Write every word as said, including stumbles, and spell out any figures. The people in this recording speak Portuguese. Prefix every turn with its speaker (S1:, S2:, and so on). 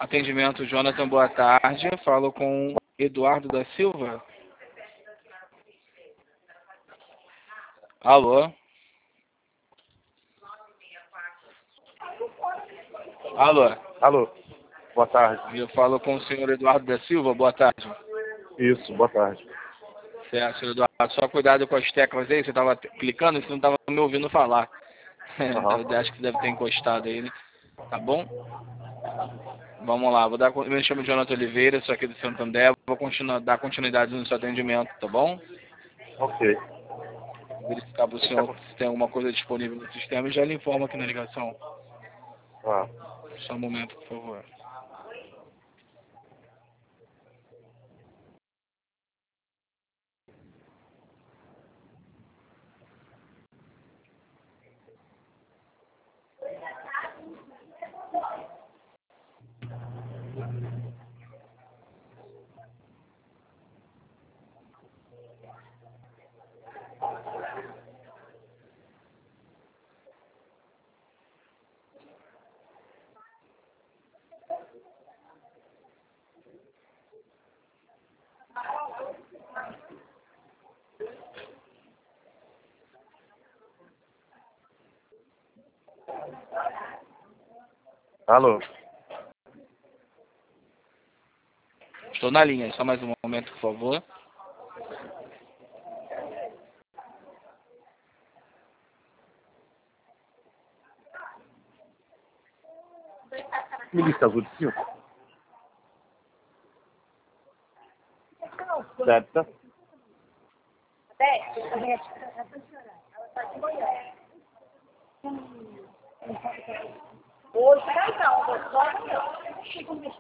S1: Atendimento Jonathan, boa tarde. Falo com Eduardo da Silva. Alô? Alô?
S2: Alô, boa tarde.
S1: Eu falo com o senhor Eduardo da Silva, boa tarde.
S2: Isso, boa tarde.
S1: Certo, senhor Eduardo. Só cuidado com as teclas aí, você estava clicando e você não estava me ouvindo falar.
S2: Aham.
S1: Eu acho que deve ter encostado aí, né? Tá bom? Vamos lá, vou dar, eu me chamo Jonathan Oliveira, sou aqui do Santander, vou continuar, dar continuidade no seu atendimento, tá bom?
S2: Ok.
S1: Verificar para o senhor se tem alguma coisa disponível no sistema e já lhe informo aqui na ligação.
S2: Ah,
S1: Só um momento, por favor.
S2: alô.
S1: Estou na linha, só mais um momento, por favor.
S2: Me lista azul de cinco. Certo.
S3: Hoje não, não, só não.